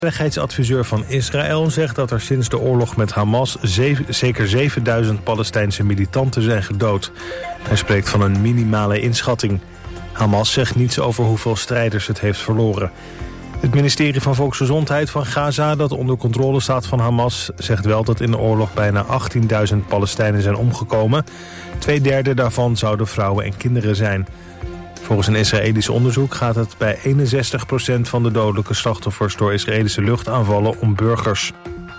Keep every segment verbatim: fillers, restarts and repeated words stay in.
De veiligheidsadviseur van Israël zegt dat er sinds de oorlog met Hamas zeven, zeker zevenduizend Palestijnse militanten zijn gedood. Hij spreekt van een minimale inschatting. Hamas zegt niets over hoeveel strijders het heeft verloren. Het ministerie van Volksgezondheid van Gaza, dat onder controle staat van Hamas, zegt wel dat in de oorlog bijna achttienduizend Palestijnen zijn omgekomen. Twee derde daarvan zouden vrouwen en kinderen zijn. Volgens een Israëlisch onderzoek gaat het bij eenenzestig procent van de dodelijke slachtoffers door Israëlische luchtaanvallen om burgers.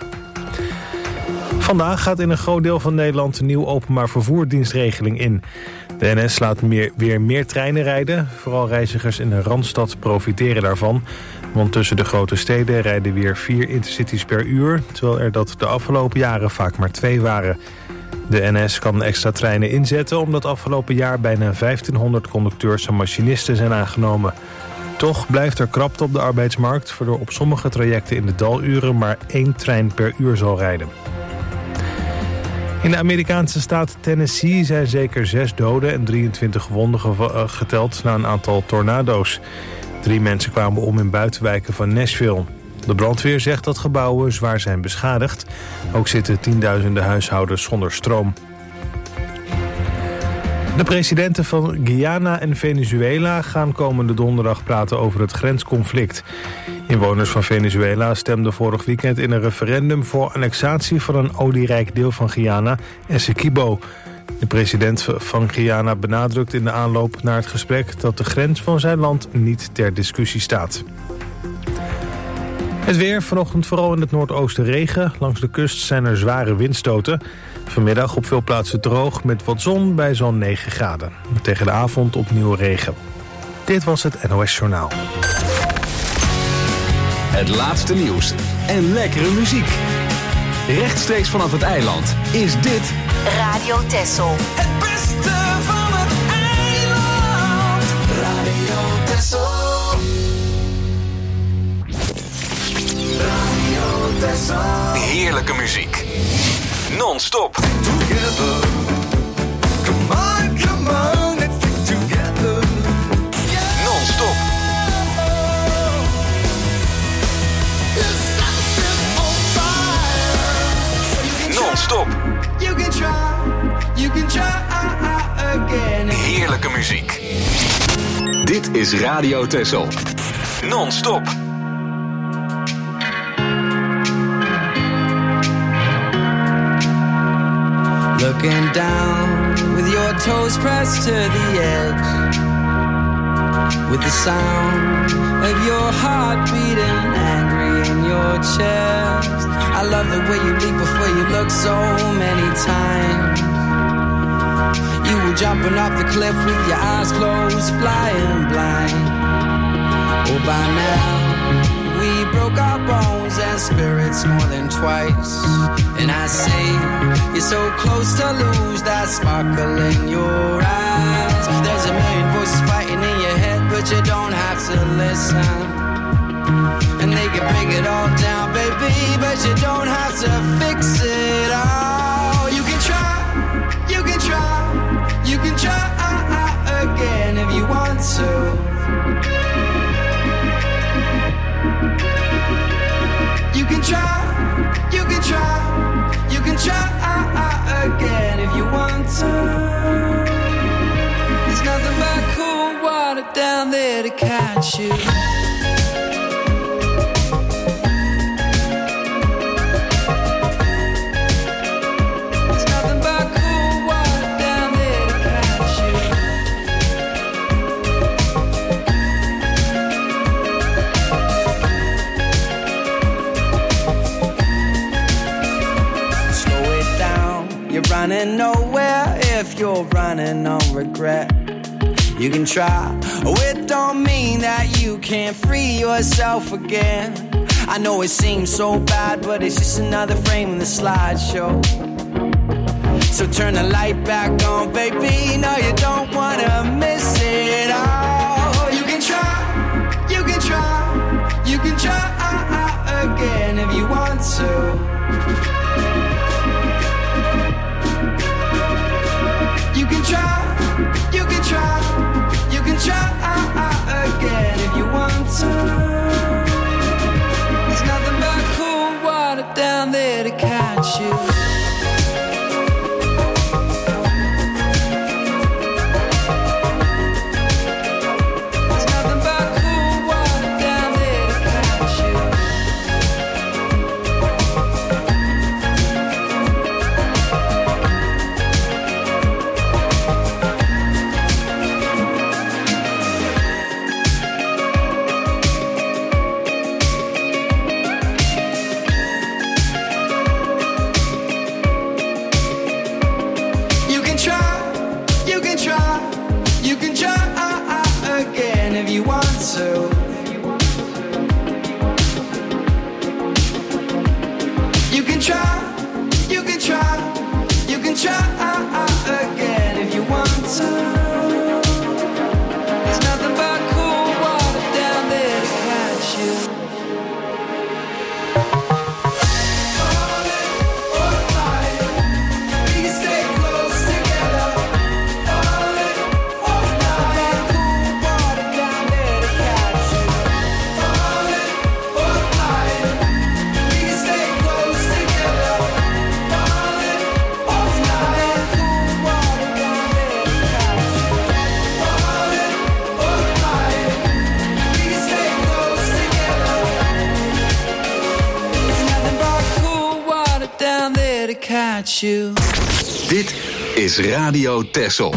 Vandaag gaat in een groot deel van Nederland een nieuw openbaar vervoerdienstregeling in. De N S laat meer, weer meer treinen rijden. Vooral reizigers in de Randstad profiteren daarvan. Want tussen de grote steden rijden weer vier intercities per uur, terwijl er dat de afgelopen jaren vaak maar twee waren. De N S kan extra treinen inzetten omdat afgelopen jaar bijna vijftienhonderd conducteurs en machinisten zijn aangenomen. Toch blijft er krapte op de arbeidsmarkt, waardoor op sommige trajecten in de daluren maar één trein per uur zal rijden. In de Amerikaanse staat Tennessee zijn zeker zes doden en drieëntwintig gewonden geteld na een aantal tornado's. Drie mensen kwamen om in buitenwijken van Nashville. De brandweer zegt dat gebouwen zwaar zijn beschadigd. Ook zitten tienduizenden huishoudens zonder stroom. De presidenten van Guyana en Venezuela gaan komende donderdag praten over het grensconflict. Inwoners van Venezuela stemden vorig weekend in een referendum voor annexatie van een olierijk deel van Guyana, Essequibo. De president van Guyana benadrukt in de aanloop naar het gesprek dat de grens van zijn land niet ter discussie staat. Het weer, vanochtend vooral in het noordoosten regen. Langs de kust zijn er zware windstoten. Vanmiddag op veel plaatsen droog met wat zon bij zo'n negen graden. Tegen de avond opnieuw regen. Dit was het N O S Journaal. Het laatste nieuws en lekkere muziek. Rechtstreeks vanaf het eiland is dit Radio Texel. Het beste van het eiland. Radio Texel. Radio Texel. heerlijke muziek. Non-stop. Together. Come on, come on, let's stick together. Yeah. Non-stop. Non-stop. You can try, you can try again. Heerlijke muziek. Dit is Radio Texel. Non-stop. Looking down with your toes pressed to the edge, with the sound of your heart beating angry in your chest. I love the way you leap before you look so many times. You were jumping off the cliff with your eyes closed, flying blind. Oh, by now we broke our bones and spirits more than twice. And I say you're so close to lose that sparkle in your eyes. There's a million voices fighting in your head, but you don't have to listen. And they can bring it all down, baby, but you don't have to fix it all. You can try, you can try, you can try again if you want to. You can try, you can try, you can try again if you want to. There's nothing but cool water down there to catch you. Running nowhere if you're running on regret. You can try, oh, it don't mean that you can't free yourself again. I know it seems so bad, but it's just another frame in the slideshow. So turn the light back on, baby. No, you don't wanna miss it all. You can try, you can try, you can try again if you want to. You can try, you can try, you can try again if you want to. There's nothing to catch you. Dit is Radio Texel.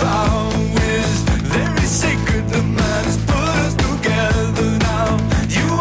You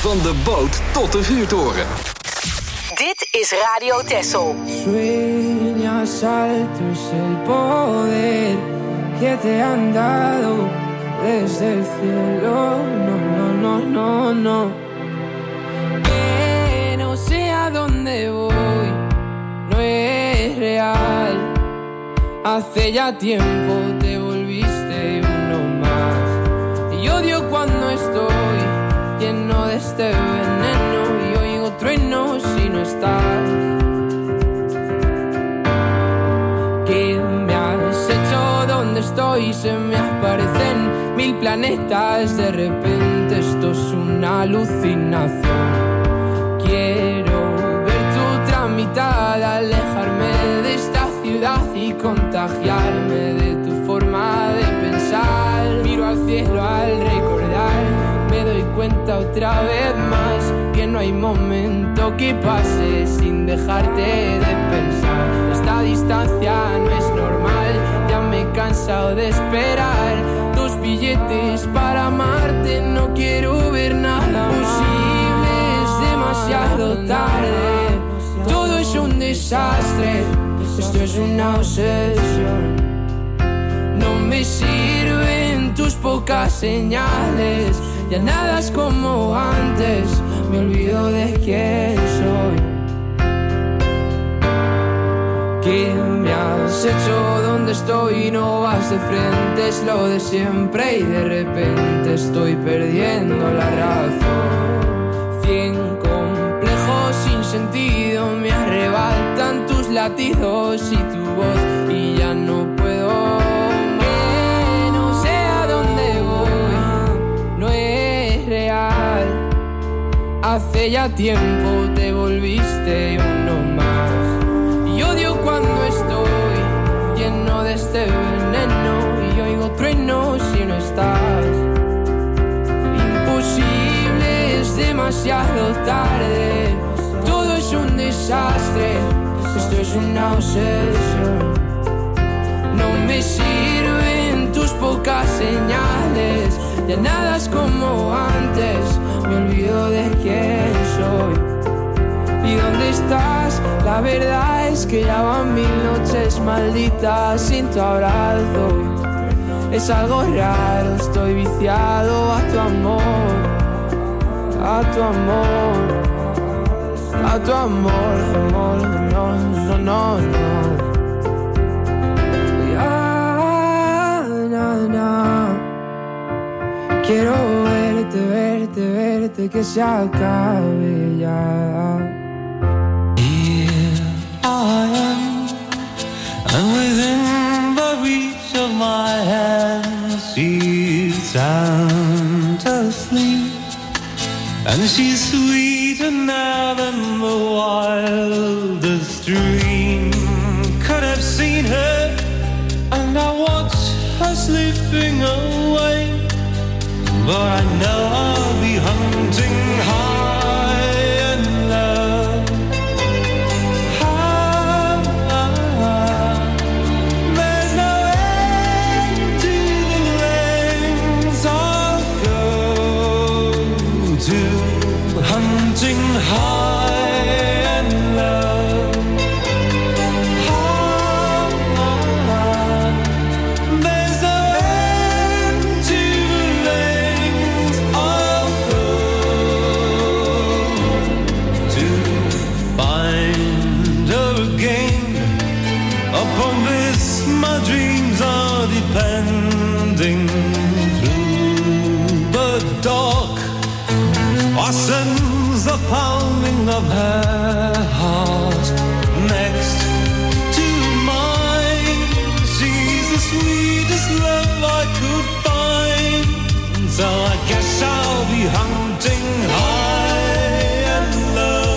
Van de boot tot de vuurtoren. Dit is Radio Texel. Sueñas alto es el poder que te han dado desde el cielo. No, no, no, no, no. Que no sé a dónde voy, no es real. Hace ya tiempo te volviste uno más. Y odio cuando estoy lleno de este veneno y oigo truenos si no estás. ¿Qué me has hecho? ¿Dónde estoy? Se me aparecen mil planetas. De repente esto es una alucinación. Quiero ver tu tramitada, alejarme de esta ciudad y contagiarme de tu forma de pensar. Miro al cielo al recordar, me doy cuenta otra vez más que no hay momento que pase sin dejarte de pensar. Esta distancia no es normal, ya me he cansado de esperar tus billetes para amarte. No quiero ver nada posible, es demasiado tarde. Todo es un desastre, esto es una obsesión. No me sirven tus pocas señales, ya nada es como antes, me olvido de quién soy. ¿Qué me has hecho? ¿Dónde estoy? No vas de frente, es lo de siempre y de repente estoy perdiendo la razón. Cien complejos sin sentido me arrebatan tus latidos y tu voz y ya no puedo. Hace ya tiempo te volviste uno más. Y odio cuando estoy lleno de este veneno y oigo truenos si no estás. Imposible, es demasiado tarde. Todo es un desastre, esto es una obsesión. No me sirven tus pocas señales, ya nada es como antes, me olvido de quién soy. ¿Y dónde estás? La verdad es que ya van mil noches malditas sin tu abrazo. Es algo raro, estoy viciado a tu amor, a tu amor, a tu amor, amor, no, no, no, no. Ya, no, no. Quiero verte, verte, verte, que se acabe ya. Here I am, and within the reach of my hand, she's sound asleep, and she's sweeter now than the wildest dream could have seen her, and I watch her slipping away. But I know I'll be hunting high in love. High, there's no end to the lengths I'll go to, hunting high in love. Depending through the dark, or sends the pounding of her heart next to mine. She's the sweetest love I could find, so I guess I'll be hunting high and low.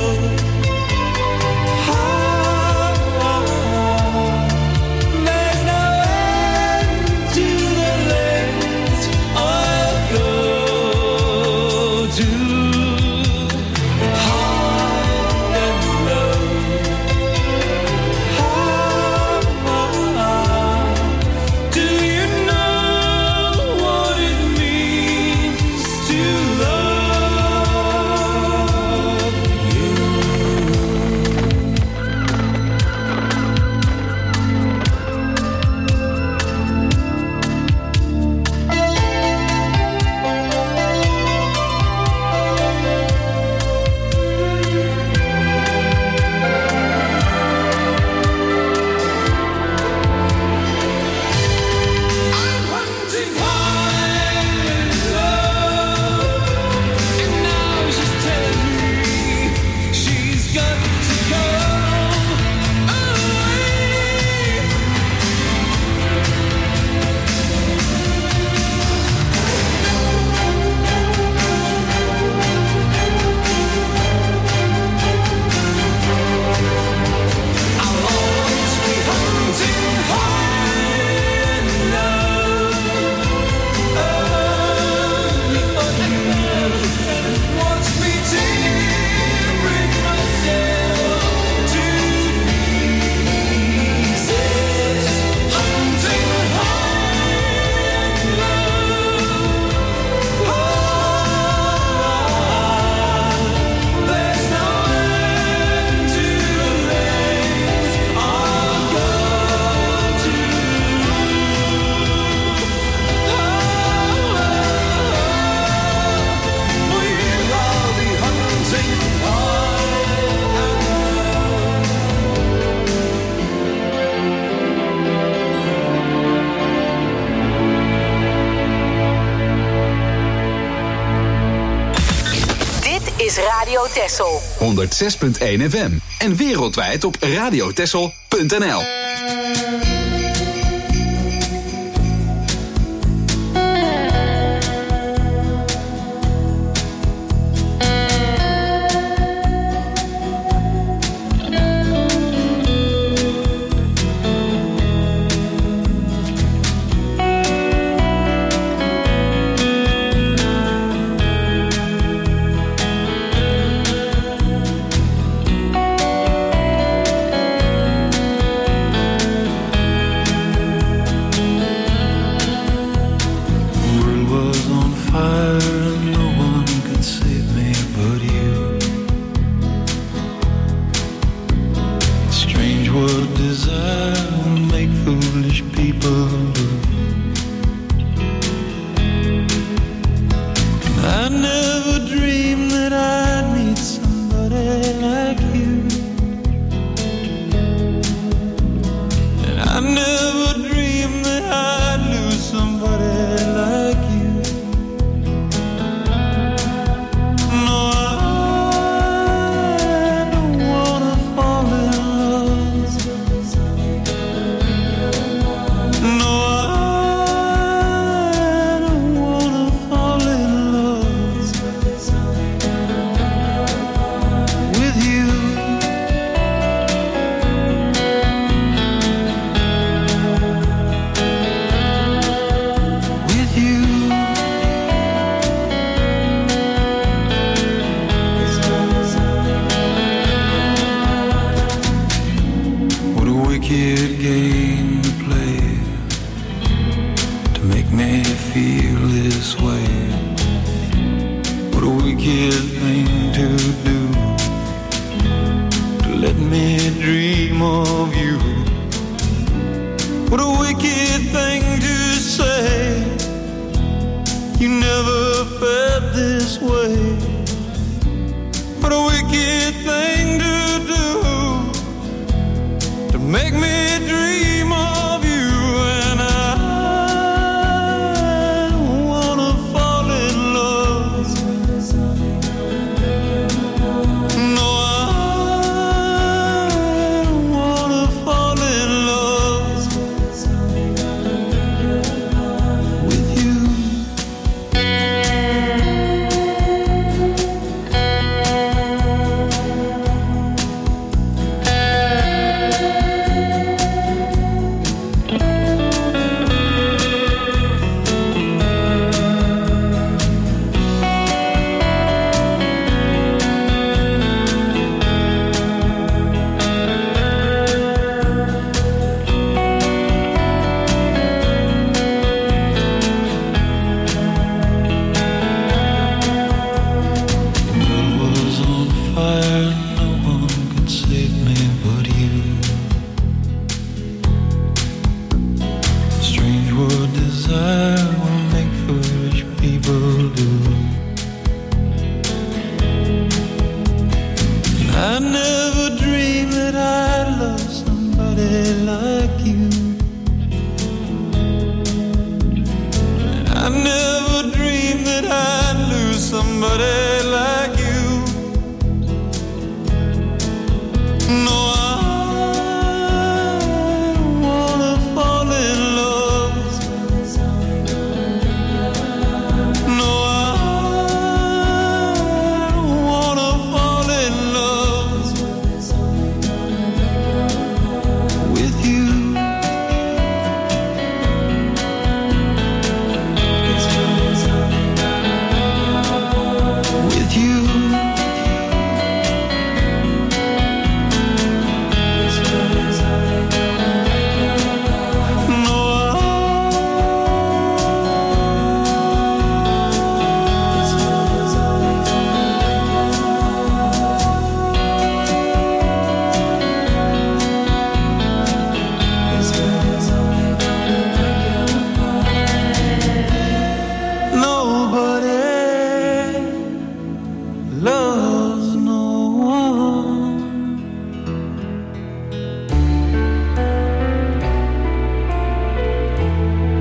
High and is Radio Texel. honderd zes punt één F M en wereldwijd op radiotexel punt n l.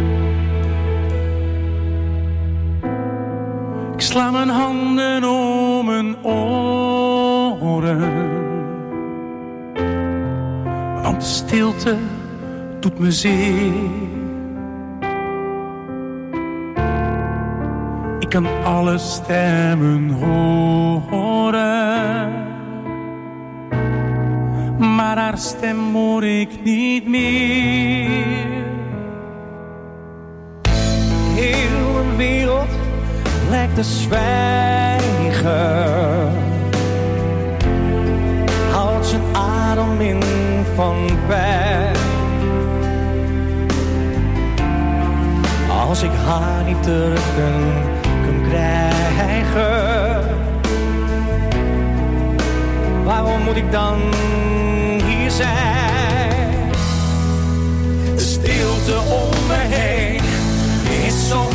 sla mijn handen op voor mijn oren. Want de stilte doet me zeer. Ik kan alle stemmen horen, maar haar stem hoor ik niet meer. Heel een wereld lijkt te zwijgen, houdt zijn adem in van pijn. Als ik haar niet terug kan, kan krijgen, waarom moet ik dan hier zijn? De stilte om me heen is zo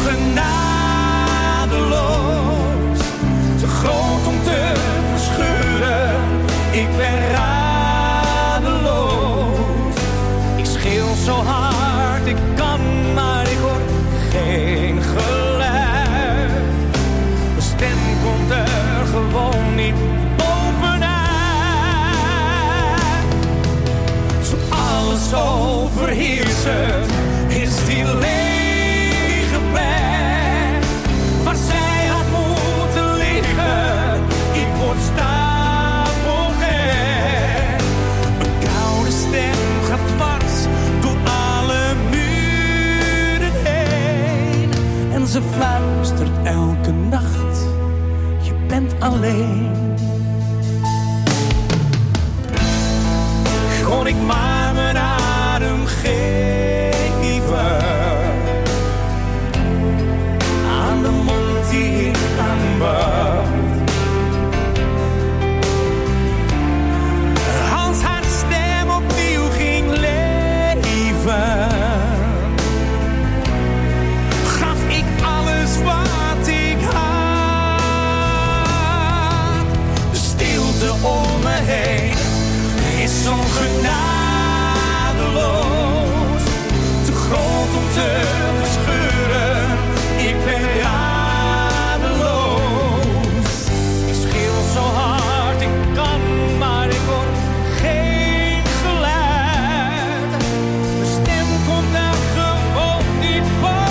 genadeloos, te groot om te verscheuren. Ik ben radeloos, ik schreeuw zo hard ik kan, maar ik hoor geen geluid. Mijn stem komt er gewoon niet bovenuit. Zo alles overheersend is die lege plek waar zij had moeten liggen. Ik word stapelgek. Een koude stem gaat dwars door alle muren heen. En ze fluistert elke nacht, je bent alleen. Kon ik maar mijn adem geven aan de mond die ik aanbad. Als haar stem opnieuw ging leven, gaf ik alles wat ik had. De stilte om me heen is zo genadeloos, te groot om te verscheuren. Ik ben radeloos, ik schreeuw zo hard ik kan, maar ik hoor geen geluid. Mijn stem komt daar gewoon niet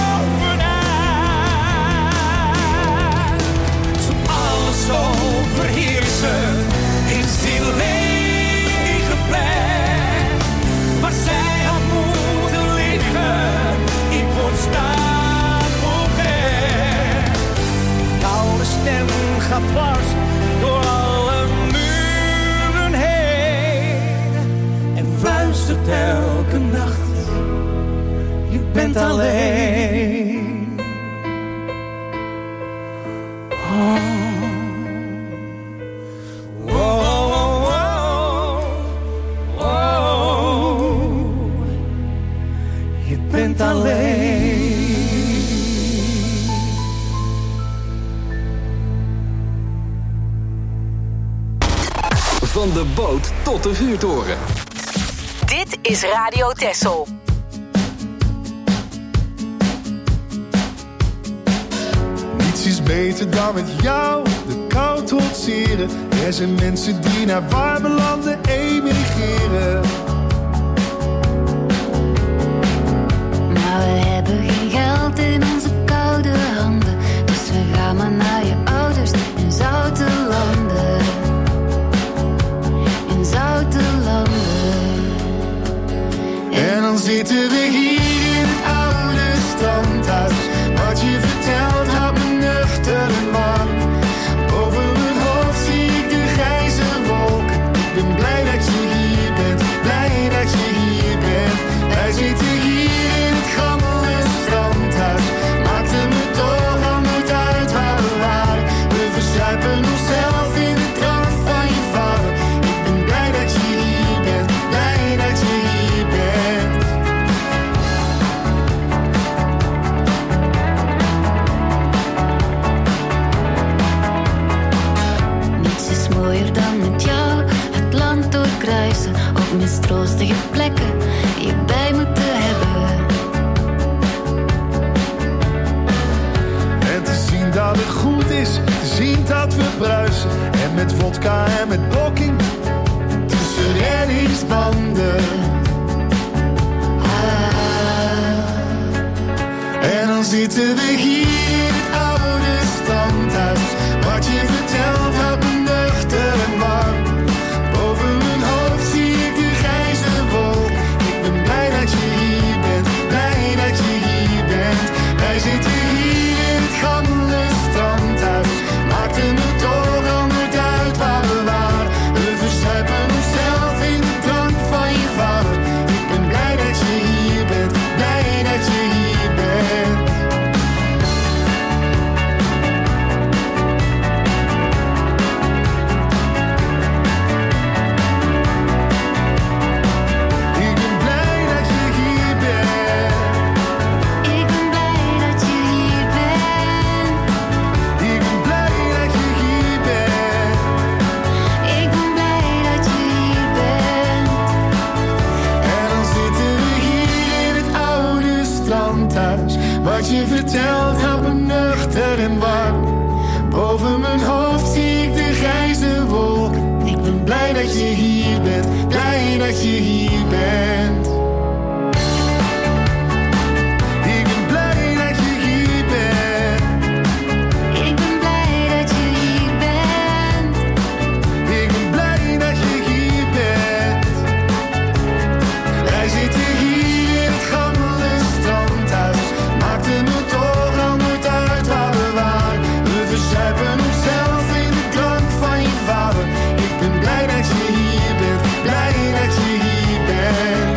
bovenuit. Zo alles overheersen is die lege plek waar zij had moeten liggen. Ik word stapelgek. Koude stem gaat dwars door alle muren heen en fluistert elke nacht, je bent alleen. Oh. Van de boot tot de vuurtoren. Dit is Radio Texel. Niets is beter dan met jou de kou trotseren. Er zijn mensen die naar warme landen emigreren. Maar we hebben geen geld in onze koude handen, dus we gaan maar naar je ouders in zoute landen. In zoute landen. En dan zitten we hier in het oude standhuis. Wat je vertelt houdt me nuchter en man. Boven mijn hoofd zie ik de grijze wolken. Ik ben blij dat je hier bent, blij dat je hier bent. Wij zitten hier in het gammele strandhuis. Maakte me toch al nooit uit waar we waren. We verzuipen onszelf in de drank van je vader. Ik ben blij dat je hier bent, blij dat je hier bent. Niets is mooier dan met jou het land doorkruisen, op mistroostige plekken je bij moeten hebben. En te zien dat het goed is, te zien dat we bruisen. En met vodka en met blokking tussen reddingsbanden. En dan zitten we hier in het oude standhuis. Wat je vertelt houdt me nuchter en warm. Boven mijn hoofd zie ik de grijze wolk. Ik ben blij dat je hier bent, blij dat je hier bent. Wij zitten hier in het gamle standhuis. Maakte me toch al nooit uit waar we waren. We verzuipen onszelf in de drank van je vader. Ik ben blij dat je hier bent, blij dat je hier bent. Wat je vertelt houdt me nuchter en warm. Boven mijn hoofd zie ik de grijze wolk. Ik ben blij dat je hier bent, blij dat je hier bent. Ik ben blij dat je hier bent. Ik ben blij dat je hier bent. Ik ben blij dat je hier bent. Wij zitten hier in het gamle standhuis. Maakte me toch al nooit uit waar we waren. We verzuipen onszelf in de drank van je vader. Ik ben blij dat je hier bent, blij dat je hier bent.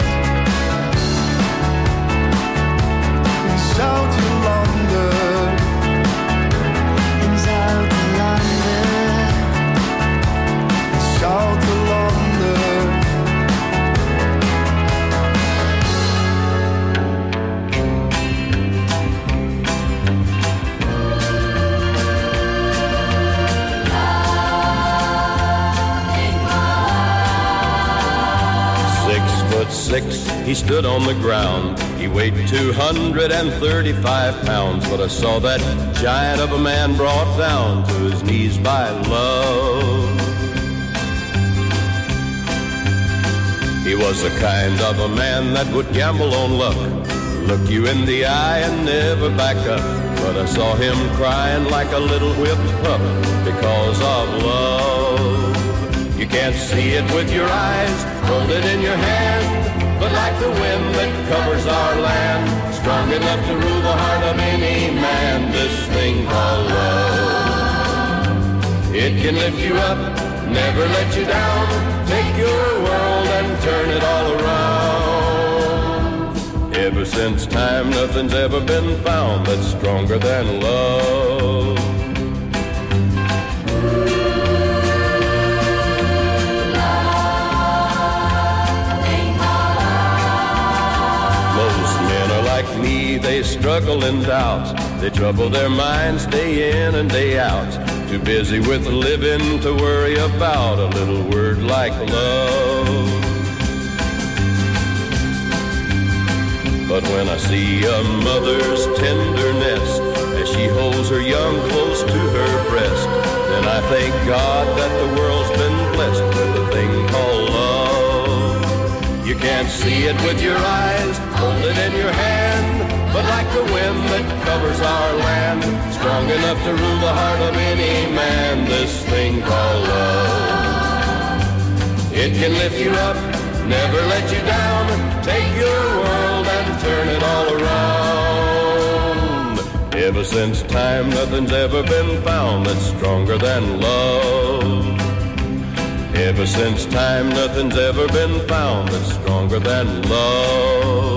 In zoute landen, in zoute landen, in zoute landen. Six, he stood on the ground. He weighed two hundred thirty-five pounds, but I saw that giant of a man brought down to his knees by love. He was the kind of a man that would gamble on luck, look you in the eye and never back up. But I saw him crying like a little whipped pup because of love. You can't see it with your eyes, hold it in your hand. But like the wind that covers our land, strong enough to rule the heart of any man, this thing called love. It can lift you up, never let you down, take your world and turn it all around. Ever since time, nothing's ever been found that's stronger than love. Like me, they struggle and doubt. They trouble their minds day in and day out. Too busy with living to worry about a little word like love. But when I see a mother's tenderness as she holds her young close to her breast, then I thank God that the world's been blessed with a thing called love. You can't see it with your eyes, hold it in your hand, but like the wind that covers our land, strong enough to rule the heart of any man, this thing called love. It can lift you up, never let you down, take your world and turn it all around. Ever since time, nothing's ever been found that's stronger than love. Ever since time, nothing's ever been found that's stronger than love.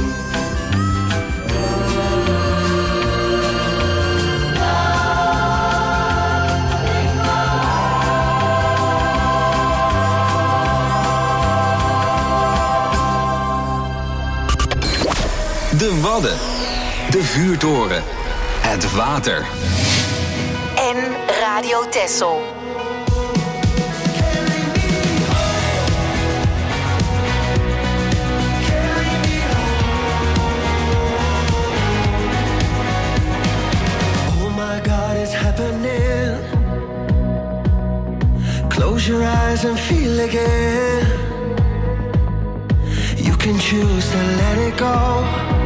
De Wadden, de vuurtoren, het water. En Radio Texel. Oh my God, it's happening. rise and feel again. You can choose to let it go.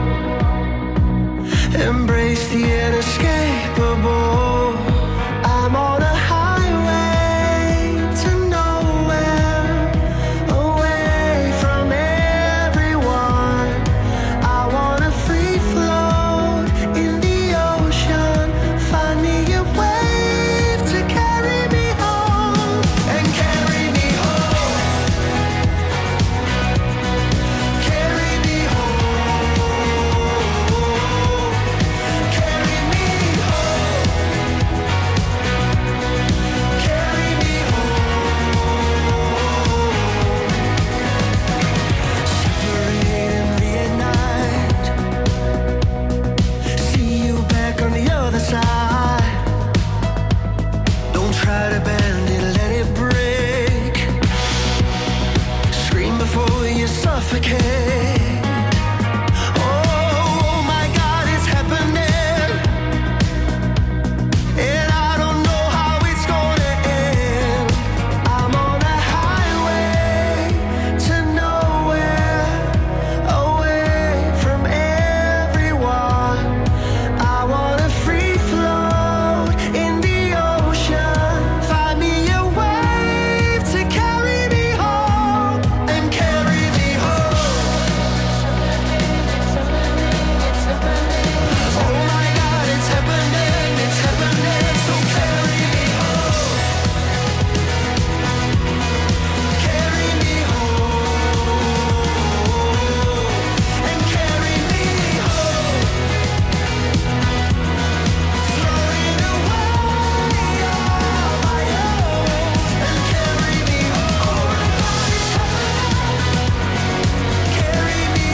Embrace the inescapable. I'm on a highway to nowhere, away from everyone. I wanna free float in the ocean. Find me a wave to carry me home and carry me home. Carry me home. Carry me home. Carry me home. Separate and reunite. See you back on the other side. Don't try to bend it, let it break. Scream before you suffocate. Oh my God, it's happening. And I don't know how it's gonna end. I'm on a highway to nowhere, away from everyone. I wanna free float in the ocean. Find me a wave to carry me home and carry me home. Oh my God, it's happening, it's happening. So carry me home. Carry me home. And carry me home. Floating away on my own. And carry me home. Carry me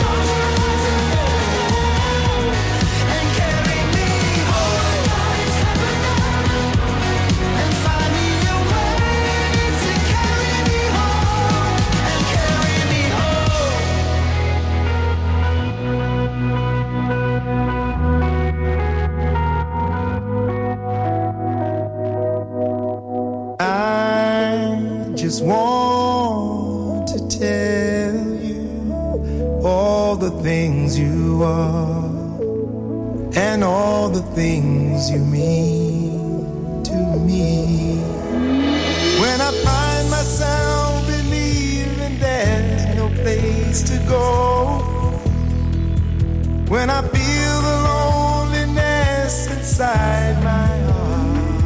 home. And carry me home. And find me a wave to carry me home. And carry me home. I just want to tell you all the things you are and all the things you mean to me. When I find myself believing there's no place to go, when I feel the loneliness inside my heart,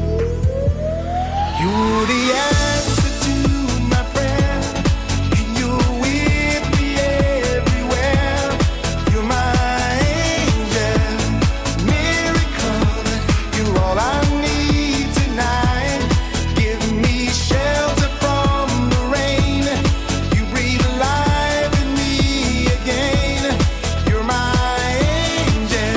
you're the answer to my prayer, and you're with me everywhere. You're my angel, miracle. You're all I need tonight. Give me shelter from the rain. You breathe life in me again. You're my angel.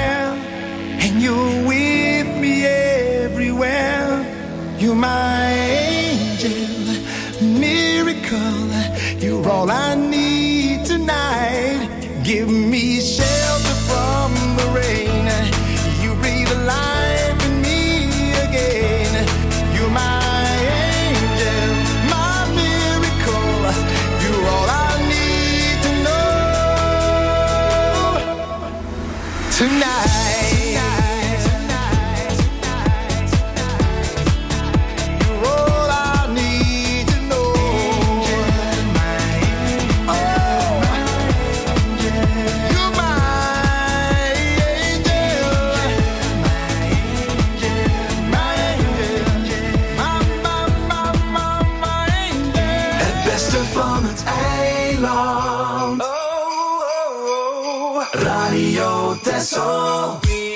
anywhere, and you're with me everywhere. You're my angel, miracle. You're all I need tonight. Give me shelter from the rain. You breathe life in me again. You're my angel, my miracle. You're all I need to know tonight. Radio Texel.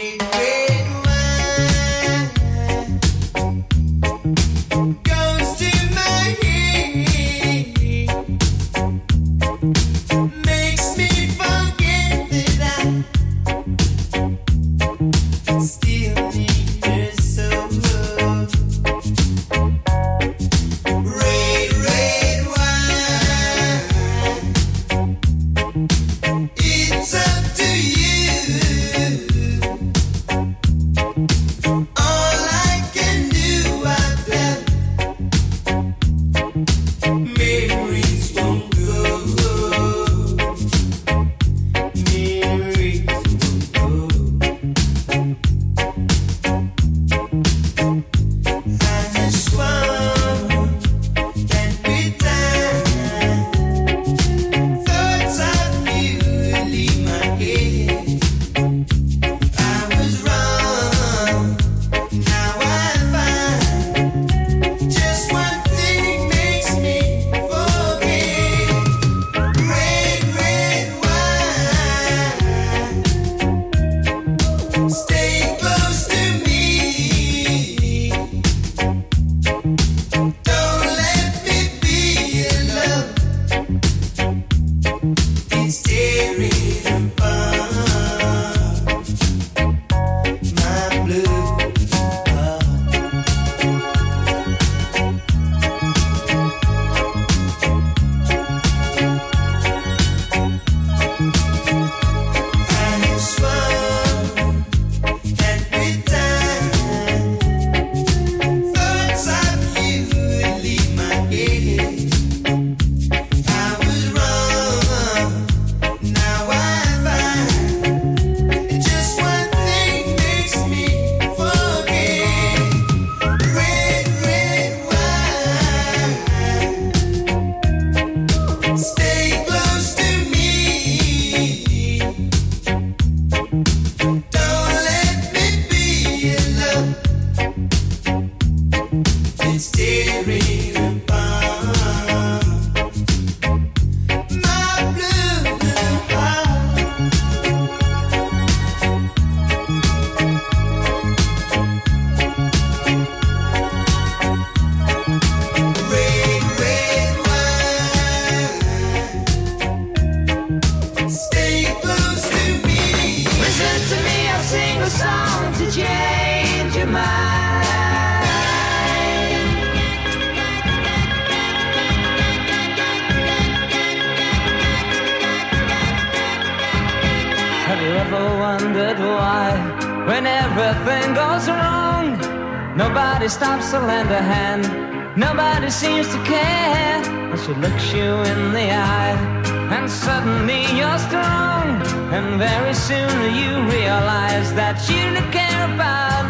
Nobody stops to lend a hand. Nobody seems to care. But she looks you in the eye, and suddenly you're strong. And very soon you realize that you don't care about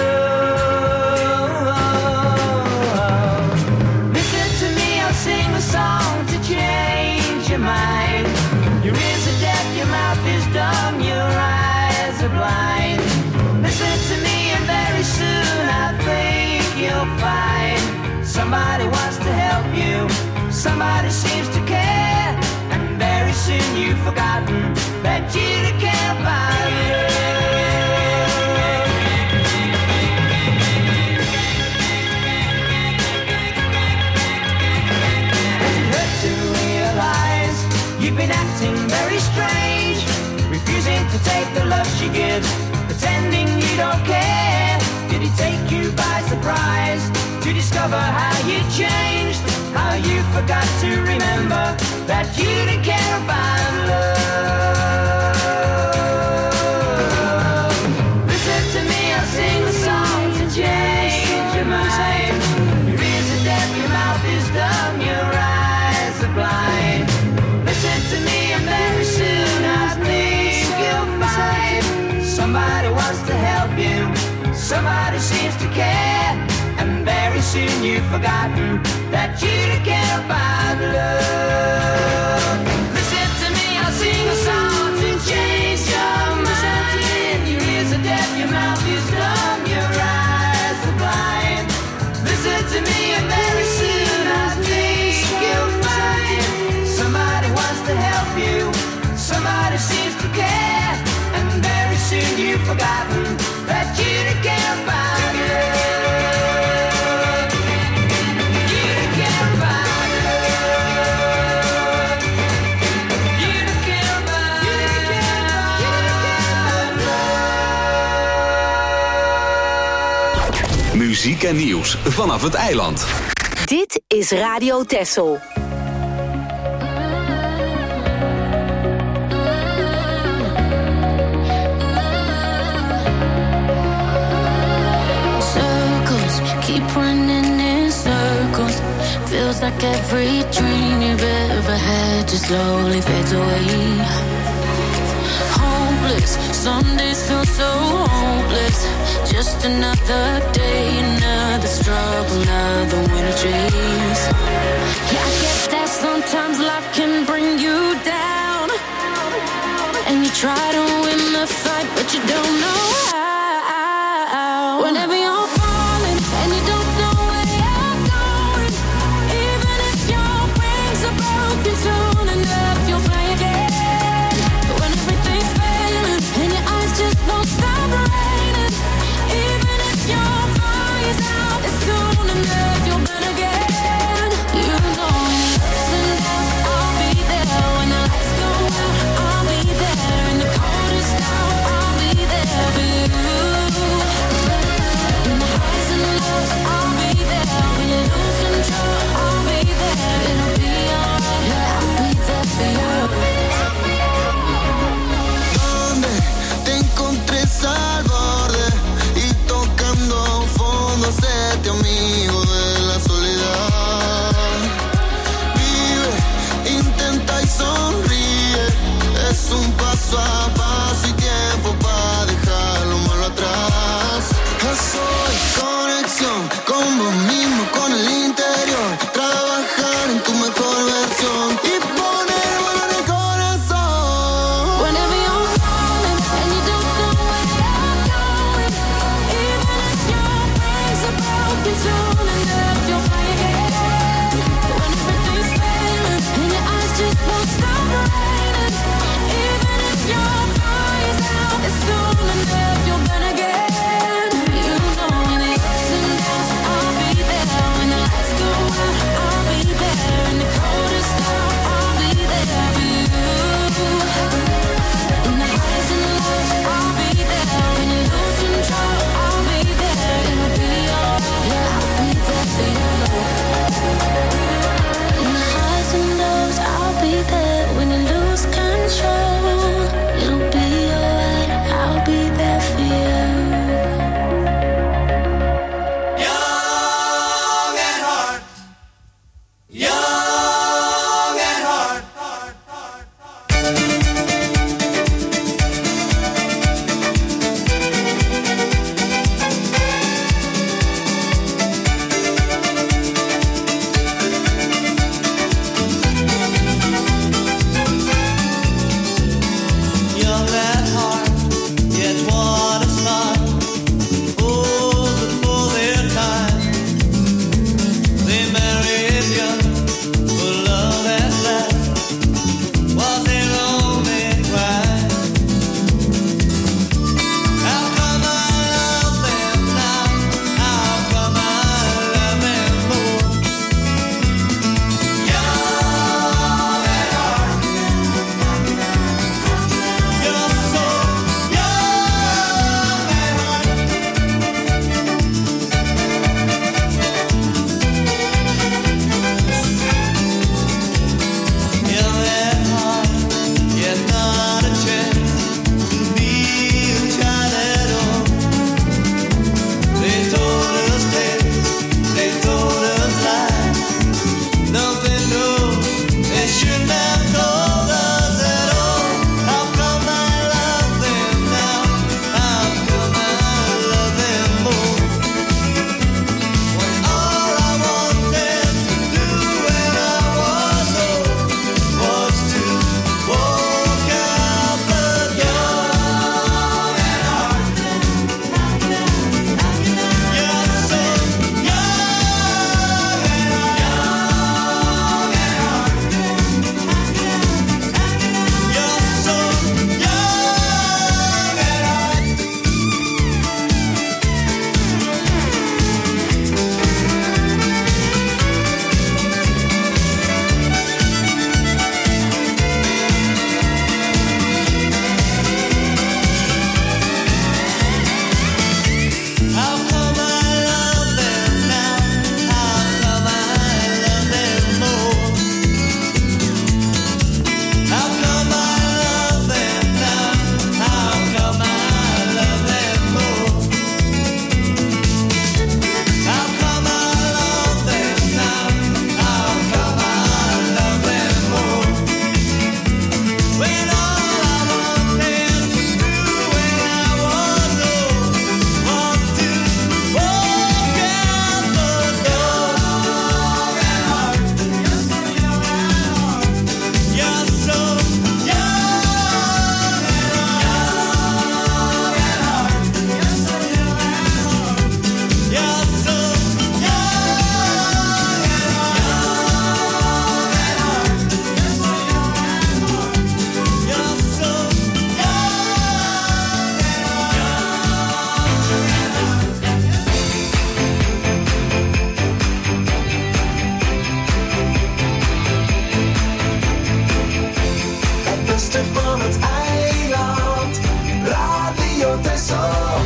love. Listen to me, I'll sing a song to change your mind. Your ears are deaf, your mouth is dumb, your eyes are blind. Listen to me, and very soon I think you'll find somebody wants to help you, somebody seems to care, and very soon you've forgotten that you don't care about love. Does it hurt to realize you've been acting very strange, refusing to take the love she gives? care? Did he take you by surprise to discover how you changed? How you forgot to remember that you didn't care about love? Listen to me, I'll sing the song to change your mind. Your ears are deaf, your mouth is dumb, your eyes are blind. Listen to me and very soon I think you'll find somebody wants to help you, somebody seems to care, and very soon you've forgotten that you don't care about love. Listen to me, I'll sing a song to change your mind. Your ears are deaf, your mouth is dumb, your eyes are blind. Listen to me and very soon I think you'll find somebody wants to help you, somebody seems to care, and very soon you've forgotten that you don't care about love. You don't care about love. You don't care about love. Muziek en nieuws vanaf het eiland. Dit is Radio Texel. Keep running in circles. Feels like every dream you've ever had just slowly fades away. Hopeless, some days feel so hopeless. Just another day, another struggle, another winter chase. Yeah, I get that sometimes life can bring you down, and you try to win the fight, but you don't know how. Whenever you're and you don't know where you're going, even if your wings are broken, soon enough you'll fly again. But when everything's failing and your eyes just won't stop raining, even if your fire's out, then soon enough you'll burn again. You know in the ups and downs, I'll be there. When the lights go out, I'll be there. In the coldest hour, I'll be there. Tesoro.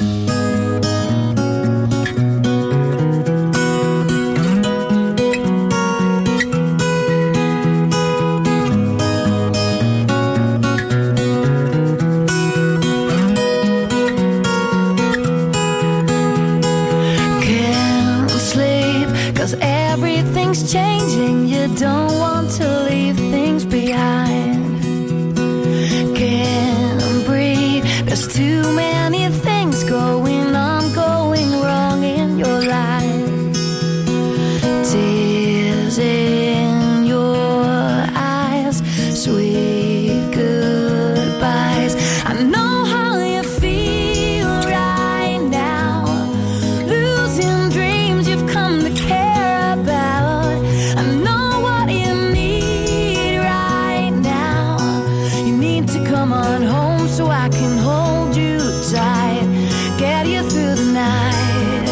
Everything's changing, you don't want to leave things behind. Can't breathe, there's too many things going on, going wrong in your life. Tears in your eyes, sweet goodbyes. I know how you feel right now, losing dreams you've come to care. So I can hold you tight, get you through the night.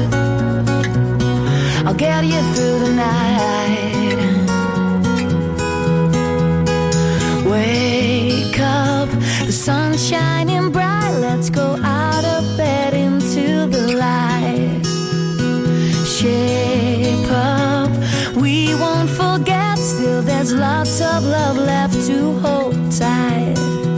I'll get you through the night. Wake up, the sun's shining bright. Let's go out of bed into the light. Shape up, we won't forget. Still there's lots of love left to hold tight.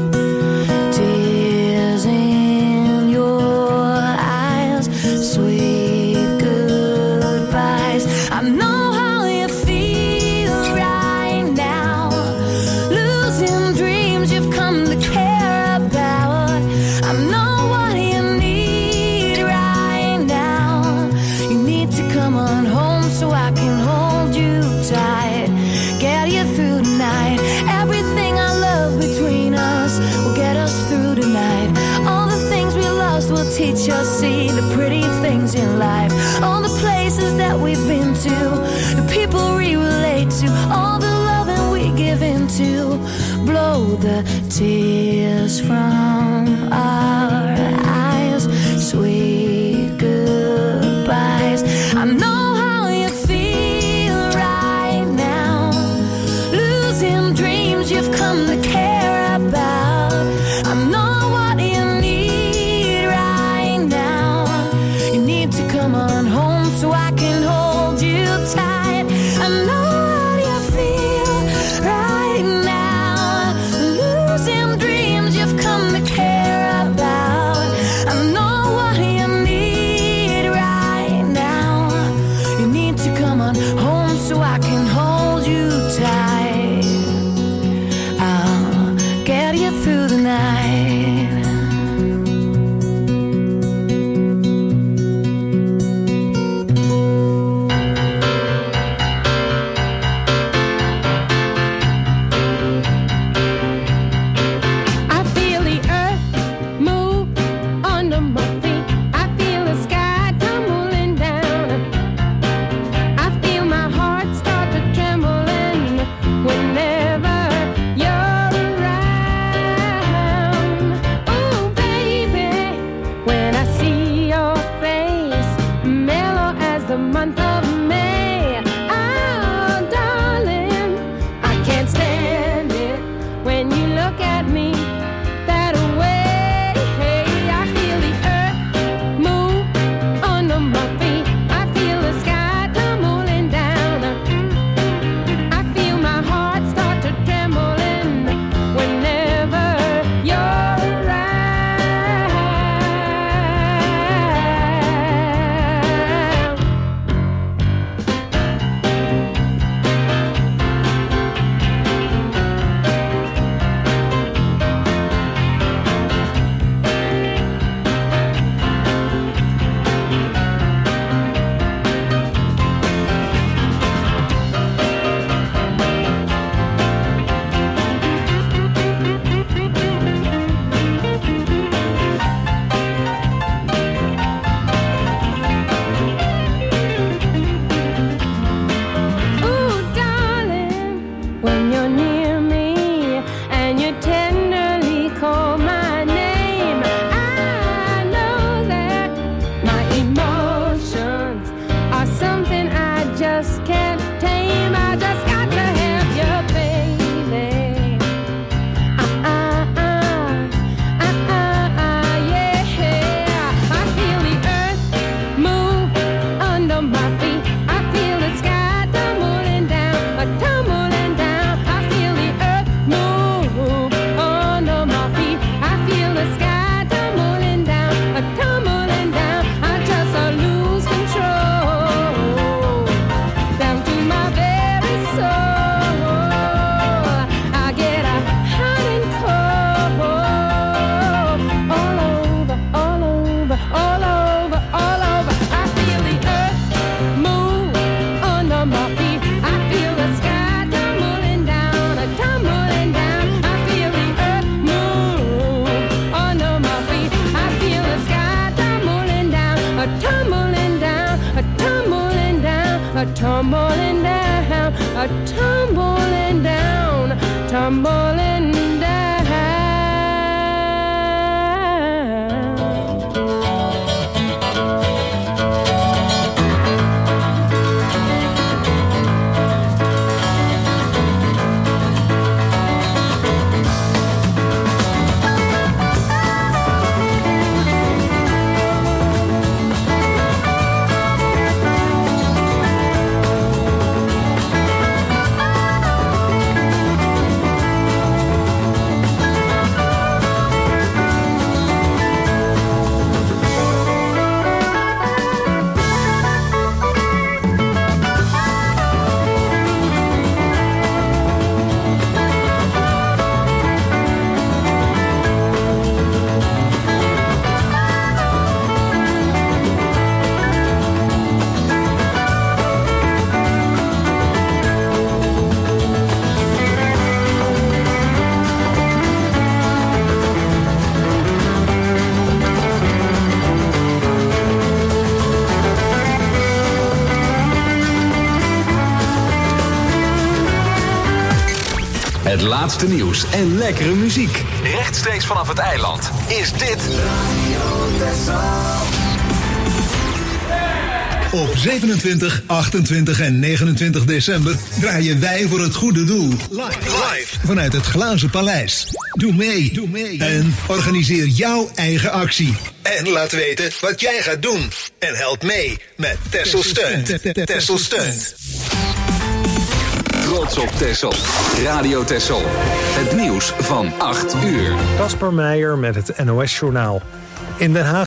In your eyes, sweet goodbyes. I know how you feel right now, losing dreams you've come to care about. I know what you need right now. You need to come on home so I can hold you tight, get you through the night. Everything I love between us will get us through the night. All the things we lost will teach us, see the pretty things in life. All the places that we've been to, the people we relate to, all the loving we give into. Blow the tears from our eyes, sweet goodbyes. I know how you feel right now, losing dreams you've come to care about. I know what you need right now. You need to come on home so I can hold you tight. I know what you feel right now, losing dreams you've come to care about. I know what you need right now. You need to come on home so I can hold you tight. I'll get you through the night. I feel the earth move under my feet. I feel the sky tumbling down. I feel my heart start to trembling whenever you're around. Oh, baby, when I see your face, mellow as the month of May. Oh, darling, I can't stand it when you look at me that way. I feel the earth move under my feet. I feel the sky tumbling down. I feel my heart start to trembling whenever you're around. a tumbling down, a tumbling down, tumbling down. Het laatste nieuws en lekkere muziek. Rechtstreeks vanaf het eiland is dit Op zevenentwintig, achtentwintig en negenentwintig december draaien wij voor het goede doel. Live, live vanuit het Glazen Paleis. Doe mee, doe mee en organiseer jouw eigen actie. En laat weten wat jij gaat doen. En help mee met Texel Steunt. Texel Steunt. Trots op Texel. Radio Texel. Het nieuws van acht uur. Casper Meijer met het N O S-journaal. In Den Haag